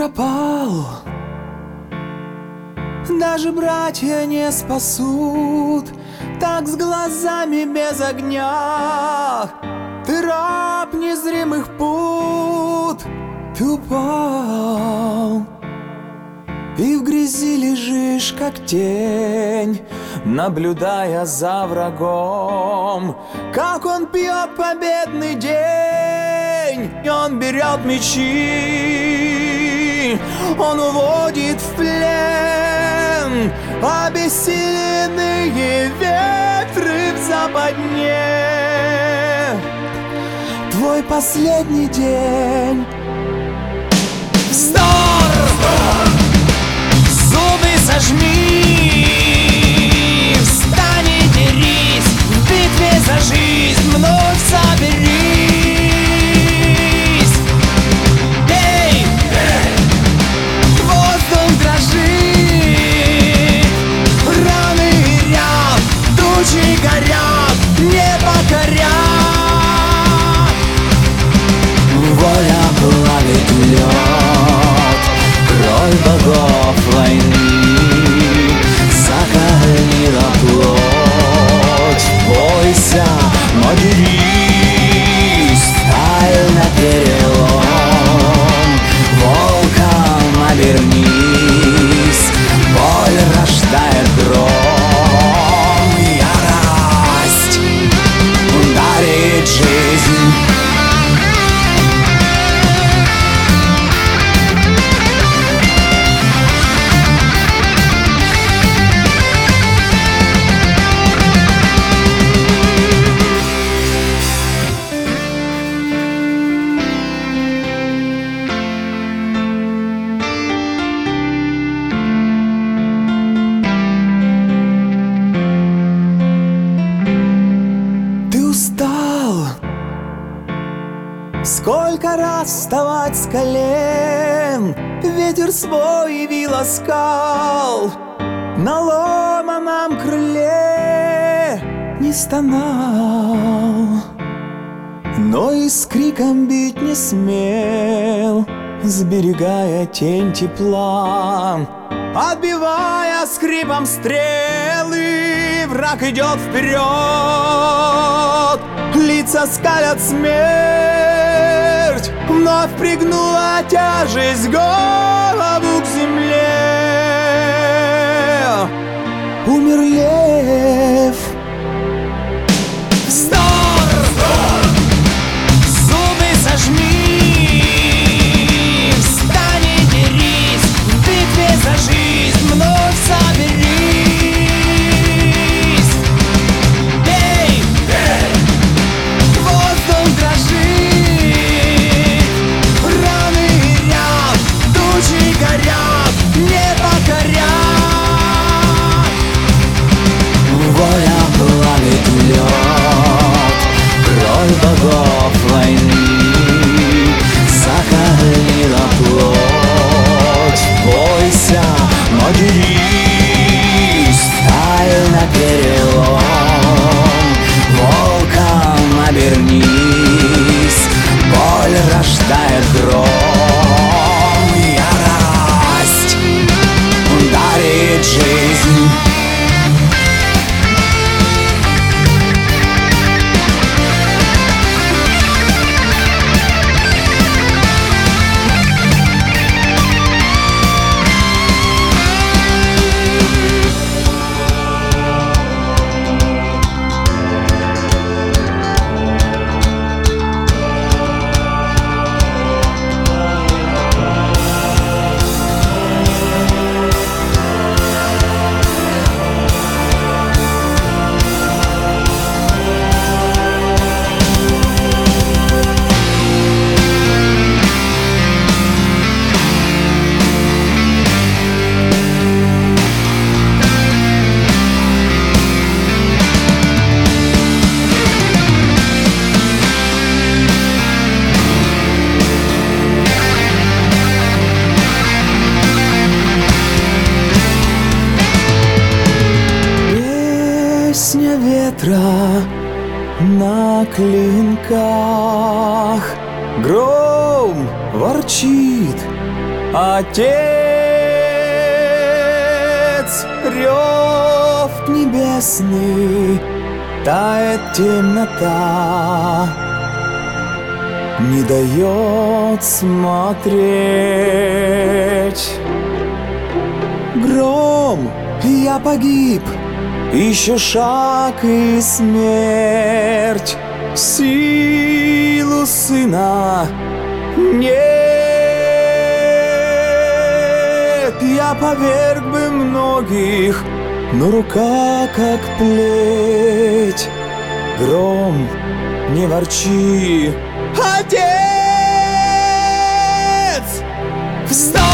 пропал, даже братья не спасут. Так с глазами без огня ты раб незримых пут. Ты упал и в грязи лежишь, как тень, наблюдая за врагом, как он пьет победный день. И он берет мечи, он уводит в плен обессиленные ветры в западне. Твой последний день. Вздор! Зубы сожми, встань и дерись, в битве за жизнь вновь соберись. Эй, воздух дрожит, раны горят, тучи горят, не покорят. Воля плавит лед, кровь богов войны закалила плоть. Бойся, но дерись, сталь на перелом. Волком обернись, боль рождает гром. Ярость дарит жизнь. Сколько раз вставать с колен, ветер свой вила скал, на ломаном крыле не стонал, но и с криком бить не смел, сберегая тень тепла. Отбивая скрипом стрелы, враг идет вперед, лица скалят смерть. Вновь пригнула тяжесть голову к земле. Умер лев. Вздор! Зубы сожми, встань и дерись, в битве за жизнь вновь соберись. Эй, воздух дрожит, раны горят, тучи горят, не покорят. Воля плавит лед, кровь богов войны закалила плоть. Бойся, но дерись, сталь на перелом. Волком обернись, боль рождает гром. Ярость дарит жизнь. Песня ветра на клинках, гром ворчит Отец, рев небесный, тает темнота, не дает смотреть. Гром, я погиб, еще шаг и смерть. Силу сына нет. Я поверг бы многих, но рука как плеть. Гром, не ворчи, Отец! Встань!